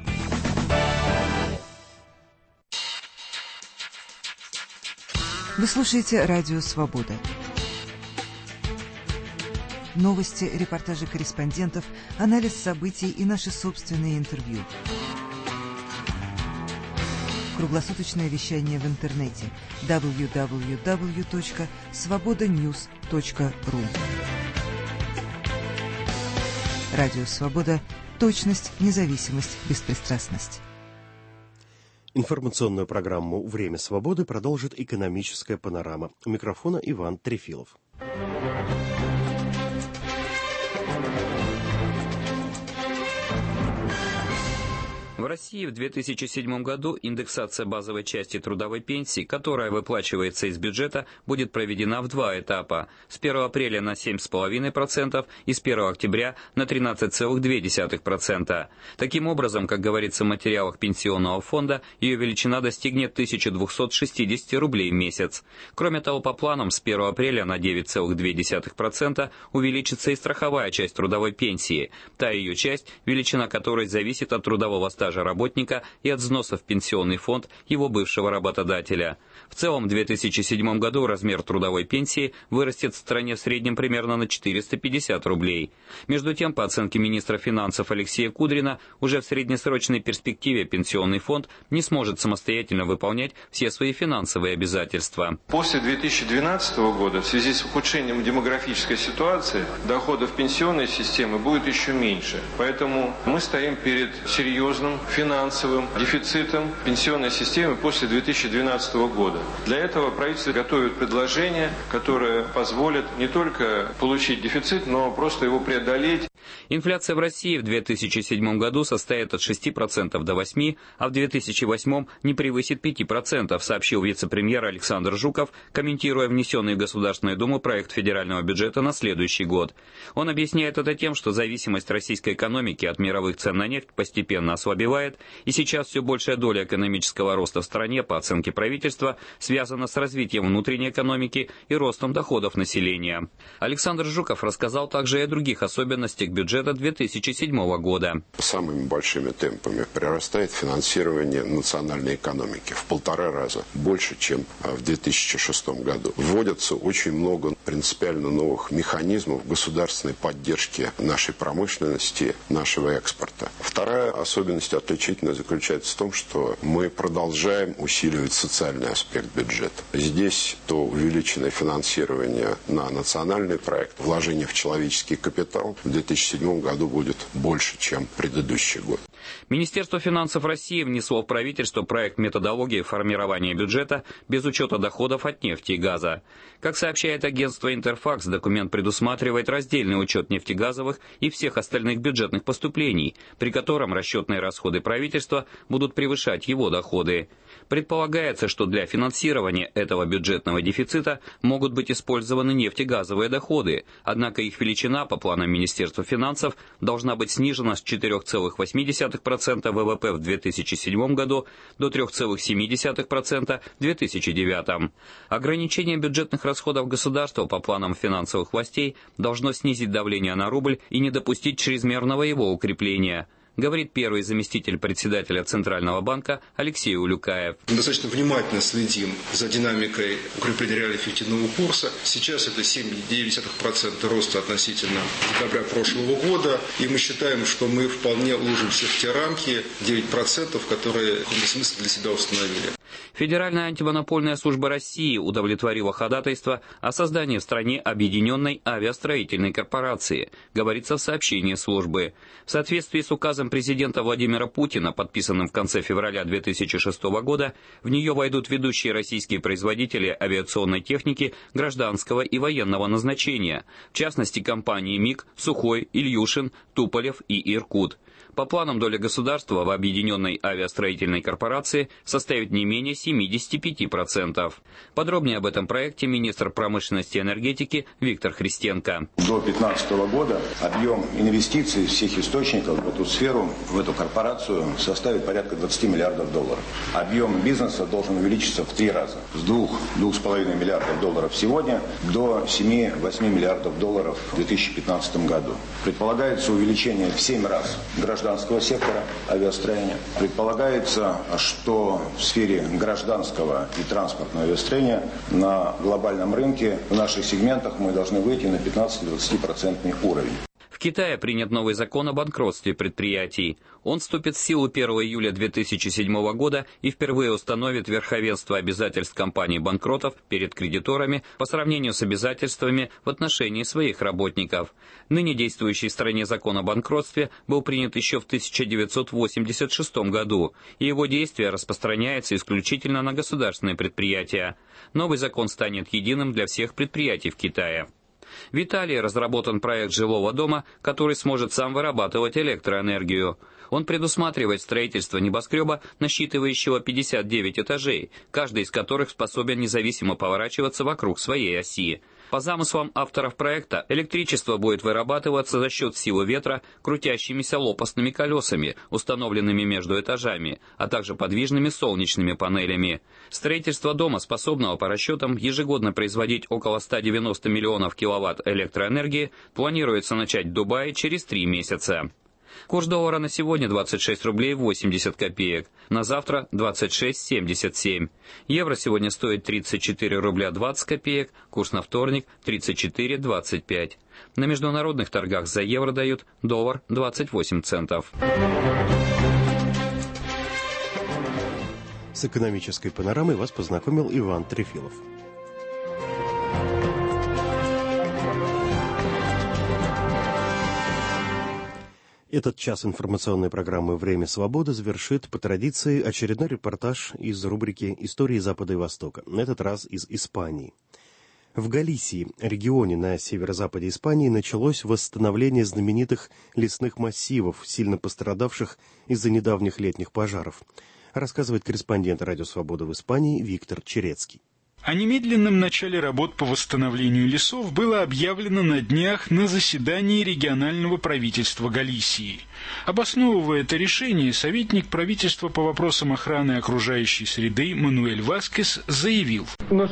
Speaker 8: Вы слушаете «Радио Свобода». Новости, репортажи корреспондентов, анализ событий и наши собственные интервью. Круглосуточное вещание в интернете дабл ю дабл ю дабл ю точка свобода ньюс точка ру. Радио Свобода. Точность, независимость, беспристрастность.
Speaker 1: Информационную программу «Время свободы» продолжит экономическая панорама. У микрофона Иван Трефилов.
Speaker 20: В России в две тысячи седьмом году индексация базовой части трудовой пенсии, которая выплачивается из бюджета, будет проведена в два этапа. С первого апреля на семь целых пять десятых процента и с первого октября на тринадцать целых две десятых процента. Таким образом, как говорится в материалах Пенсионного фонда, ее величина достигнет тысяча двести шестьдесят рублей в месяц. Кроме того, по планам с первого апреля на девять целых две десятых процента увеличится и страховая часть трудовой пенсии, та ее часть, величина которой зависит от трудового стажа работника и от взносов в пенсионный фонд его бывшего работодателя. В целом, в две тысячи седьмом году размер трудовой пенсии вырастет в стране в среднем примерно на четыреста пятьдесят рублей. Между тем, по оценке министра финансов Алексея Кудрина, уже в среднесрочной перспективе пенсионный фонд не сможет самостоятельно выполнять все свои финансовые обязательства.
Speaker 21: После две тысячи двенадцатого года в связи с ухудшением демографической ситуации доходов пенсионной системы будет еще меньше. Поэтому мы стоим перед серьезным финансовым дефицитом пенсионной системы после две тысячи двенадцатого года. Для этого правительство готовит предложение, которое позволит не только получить дефицит, но просто его преодолеть.
Speaker 20: Инфляция в России в две тысячи седьмом году составит от шести процентов до восьми процентов, а в две тысячи восьмом не превысит пяти процентов, сообщил вице-премьер Александр Жуков, комментируя внесенный в Государственную Думу проект федерального бюджета на следующий год. Он объясняет это тем, что зависимость российской экономики от мировых цен на нефть постепенно ослабевает, и сейчас все большая доля экономического роста в стране, по оценке правительства, связана с развитием внутренней экономики и ростом доходов населения. Александр Жуков рассказал также и о других особенностях бюджета две тысячи седьмого года.
Speaker 22: Самыми большими темпами прирастает финансирование национальной экономики в полтора раза больше, чем в две тысячи шестом году. Вводятся очень много принципиально новых механизмов государственной поддержки нашей промышленности, нашего экспорта. Вторая особенность отличительная заключается в том, что мы продолжаем усиливать социальный аспект бюджета. Здесь то увеличенное финансирование на национальный проект, вложение в человеческий капитал в две тысячи седьмом году будет больше, чем предыдущий год.
Speaker 20: Министерство финансов России внесло в правительство проект методологии формирования бюджета без учета доходов от нефти и газа. Как сообщает агентство «Интерфакс», документ предусматривает раздельный учет нефтегазовых и всех остальных бюджетных поступлений, при котором расчетные расходы правительства будут превышать его доходы. Предполагается, что для финансирования этого бюджетного дефицита могут быть использованы нефтегазовые доходы, однако их величина, по планам Министерства финансов, должна быть снижена с четырёх целых восьми десятых процента ВВП в две тысячи седьмом году до трёх целых семи десятых процента в две тысячи девятом. Ограничение бюджетных расходов государства, по планам финансовых властей, должно снизить давление на рубль и не допустить чрезмерного его укрепления, говорит первый заместитель председателя Центрального банка Алексей Улюкаев.
Speaker 23: Мы достаточно внимательно следим за динамикой укрепления реально эффективного курса. Сейчас это семь целых девять десятых процента роста относительно декабря прошлого года. И мы считаем, что мы вполне уложимся в те рамки девять процентов, которые в каком-то смысле для себя установили.
Speaker 20: Федеральная антимонопольная служба России удовлетворила ходатайство о создании в стране объединенной авиастроительной корпорации, говорится в сообщении службы. В соответствии с указом президента Владимира Путина, подписанным в конце февраля две тысячи шестого года, в нее войдут ведущие российские производители авиационной техники гражданского и военного назначения, в частности компании МиГ, Сухой, Ильюшин, Туполев и Иркут. По планам доля государства в объединенной авиастроительной корпорации составит не менее семьдесят пять процентов. Подробнее об этом проекте министр промышленности и энергетики Виктор Христенко.
Speaker 3: До две тысячи пятнадцатого года объем инвестиций всех источников в эту сферу, в эту корпорацию составит порядка двадцать миллиардов долларов. Объем бизнеса должен увеличиться в три раза. С двух-двух с половиной миллиардов долларов сегодня до семи-восьми миллиардов долларов в две тысячи пятнадцатом году. Предполагается увеличение в семь раз гражданского гражданского сектора авиастроения. Предполагается, что в сфере гражданского и транспортного авиастроения на глобальном рынке в наших сегментах мы должны выйти на пятнадцать-двадцать процентов уровень.
Speaker 20: В Китае принят новый закон о банкротстве предприятий. Он вступит в силу первого июля две тысячи седьмого года и впервые установит верховенство обязательств компаний-банкротов перед кредиторами по сравнению с обязательствами в отношении своих работников. Ныне действующий в стране закон о банкротстве был принят еще в тысяча девятьсот восемьдесят шестом году, и его действие распространяется исключительно на государственные предприятия. Новый закон станет единым для всех предприятий в Китае. В Италии разработан проект жилого дома, который сможет сам вырабатывать электроэнергию. Он предусматривает строительство небоскреба, насчитывающего пятьдесят девять этажей, каждый из которых способен независимо поворачиваться вокруг своей оси. По замыслам авторов проекта, электричество будет вырабатываться за счет силы ветра крутящимися лопастными колесами, установленными между этажами, а также подвижными солнечными панелями. Строительство дома, способного по расчетам ежегодно производить около ста девяноста миллионов киловатт электроэнергии, планируется начать в Дубае через три месяца. Курс доллара на сегодня двадцать шесть рублей восемьдесят копеек, на завтра двадцать шесть семьдесят семь. Евро сегодня стоит тридцать четыре рубля двадцать копеек, курс на вторник тридцать четыре двадцать пять. На международных торгах за евро дают доллар двадцать восемь центов.
Speaker 1: С экономической панорамой вас познакомил Иван Трефилов. Этот час информационной программы «Время свободы» завершит по традиции очередной репортаж из рубрики «Истории Запада и Востока», на этот раз из Испании. В Галисии, регионе на северо-западе Испании, началось восстановление знаменитых лесных массивов, сильно пострадавших из-за недавних летних пожаров, рассказывает корреспондент «Радио Свобода» в Испании Виктор Черецкий.
Speaker 4: О немедленном начале работ по восстановлению лесов было объявлено на днях на заседании регионального правительства Галисии. Обосновывая это решение, советник правительства по вопросам охраны окружающей среды Мануэль Васкес заявил: «Мы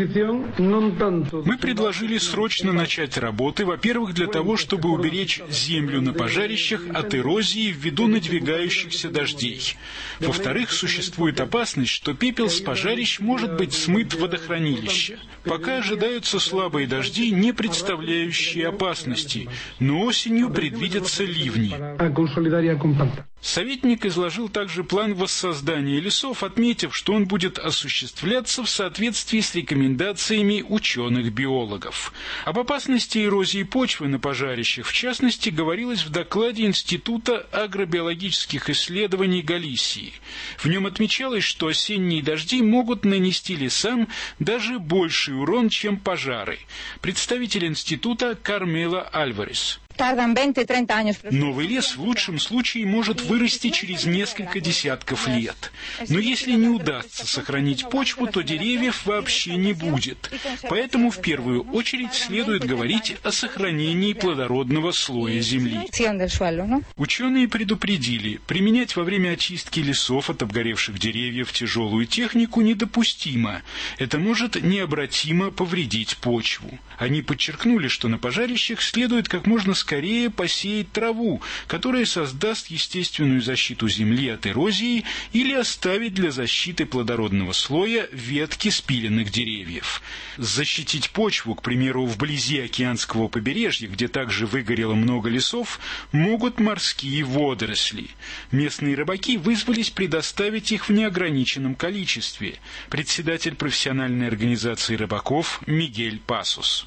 Speaker 4: предложили срочно начать работы, во-первых, для того, чтобы уберечь землю на пожарищах от эрозии ввиду надвигающихся дождей. Во-вторых, существует опасность, что пепел с пожарищ может быть смыт в водохранилище. Пока ожидаются слабые дожди, не представляющие опасности, но осенью предвидятся ливни». Советник изложил также план воссоздания лесов, отметив, что он будет осуществляться в соответствии с рекомендациями ученых-биологов. Об опасности эрозии почвы на пожарищах, в частности, говорилось в докладе Института агробиологических исследований Галисии. В нем отмечалось, что осенние дожди могут нанести лесам даже больший урон, чем пожары. Представитель института Кармела Альварес: «Новый лес в лучшем случае может вырасти через несколько десятков лет. Но если не удастся сохранить почву, то деревьев вообще не будет. Поэтому в первую очередь следует говорить о сохранении плодородного слоя земли». Ученые предупредили, применять во время очистки лесов от обгоревших деревьев тяжелую технику недопустимо. Это может необратимо повредить почву. Они подчеркнули, что на пожарищах следует как можно скорее посеять траву, которая создаст естественную защиту земли от эрозии, или оставить для защиты плодородного слоя ветки спиленных деревьев. Защитить почву, к примеру, вблизи океанского побережья, где также выгорело много лесов, могут морские водоросли. Местные рыбаки вызвались предоставить их в неограниченном количестве. Председатель профессиональной организации рыбаков Мигель Пасус.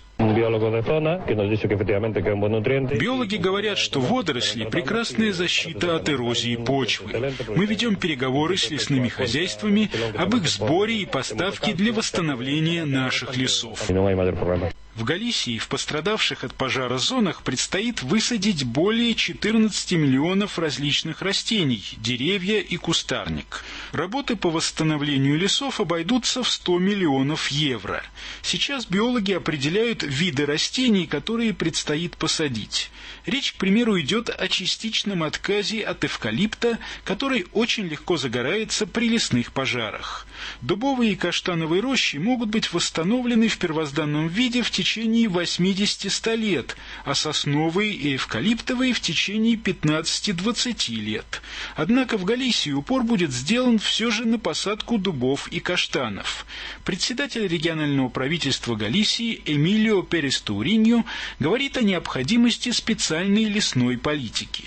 Speaker 4: Биологи говорят, что водоросли – прекрасная защита от эрозии почвы. Мы ведем переговоры с лесными хозяйствами об их сборе и поставке для восстановления наших лесов. В Галисии в пострадавших от пожара зонах предстоит высадить более четырнадцати миллионов различных растений, деревья и кустарник. Работы по восстановлению лесов обойдутся в сто миллионов евро. Сейчас биологи определяют виды растений, которые предстоит посадить. Речь, к примеру, идет о частичном отказе от эвкалипта, который очень легко загорается при лесных пожарах. Дубовые и каштановые рощи могут быть восстановлены в первозданном виде в течение восьмидесяти-ста лет, а сосновые и эвкалиптовые в течение пятнадцати-двадцати лет. Однако в Галисии упор будет сделан все же на посадку дубов и каштанов. Председатель регионального правительства Галисии Эмилио Перес Тауриньо говорит о необходимости специальной лесной политики.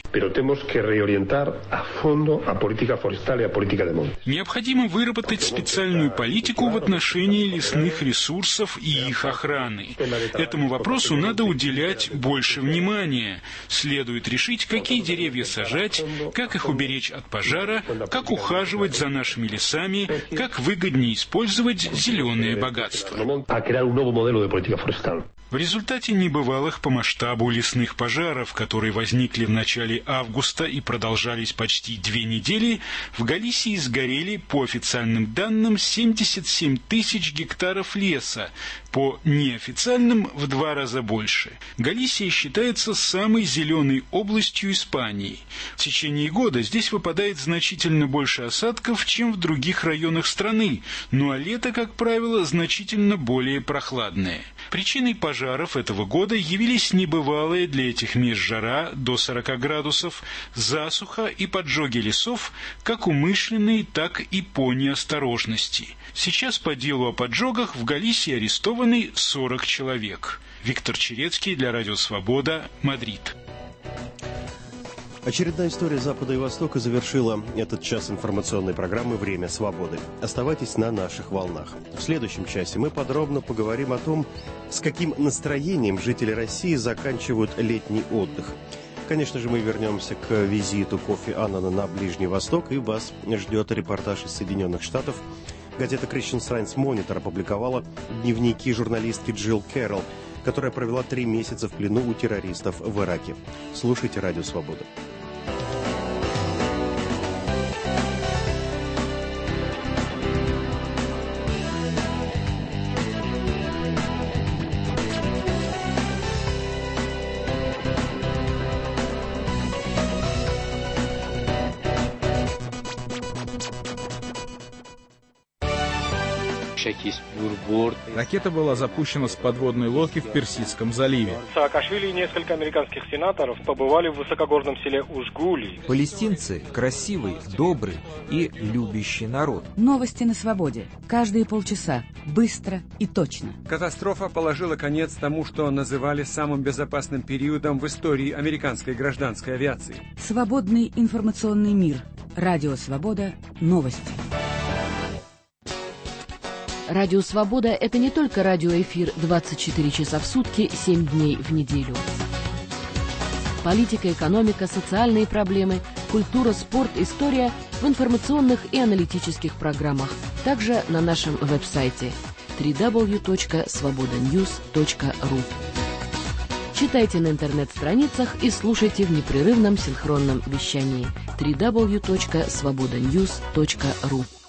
Speaker 4: Необходимо выработать специальную политику в отношении лесных ресурсов и их охраны. Этому вопросу надо уделять больше внимания. Следует решить, какие деревья сажать, как их уберечь от пожара, как ухаживать за нашими лесами, как выгоднее использовать зеленые богатства. В результате небывалых по масштабу лесных пожаров, которые возникли в начале августа и продолжались почти две недели, в Галисии сгорели, по официальным данным, семьдесят семь тысяч гектаров леса, по неофициальным в два раза больше. Галисия считается самой зеленой областью Испании. В течение года здесь выпадает значительно больше осадков, чем в других районах страны, ну а лето, как правило, значительно более прохладное. Причиной пожаров этого года явились небывалые для этих мест жара до сорока градусов, засуха и поджоги лесов, как умышленные, так и по неосторожности. Сейчас по делу о поджогах в Галисии арестованы сорок человек. Виктор Черецкий для Радио Свобода, Мадрид.
Speaker 1: Очередная история Запада и Востока завершила этот час информационной программы «Время свободы». Оставайтесь на наших волнах. В следующем часе мы подробно поговорим о том, с каким настроением жители России заканчивают летний отдых. Конечно же, мы вернемся к визиту Кофи Аннана на Ближний Восток, и вас ждет репортаж из Соединенных Штатов. Газета Christian Science Monitor опубликовала дневники журналистки Джилл Кэрролл, которая провела три месяца в плену у террористов в Ираке. Слушайте Радио Свобода.
Speaker 5: Ракета была запущена с подводной лодки в Персидском заливе.
Speaker 6: Саакашвили и несколько американских сенаторов побывали в высокогорном селе Ужгули.
Speaker 9: Палестинцы – красивый, добрый и любящий народ.
Speaker 7: Новости на свободе. Каждые полчаса. Быстро и точно.
Speaker 24: Катастрофа положила конец тому, что называли самым безопасным периодом в истории американской гражданской авиации.
Speaker 7: Свободный информационный мир. Радио Свобода. Новости.
Speaker 25: Радио «Свобода» — это не только радиоэфир двадцать четыре часа в сутки, семь дней в неделю. Политика, экономика, социальные проблемы, культура, спорт, история в информационных и аналитических программах. Также на нашем веб-сайте дабл ю дабл ю дабл ю точка свобода ньюс точка ру. Читайте на интернет-страницах и слушайте в непрерывном синхронном вещании дабл ю дабл ю дабл ю точка свобода ньюс точка ру.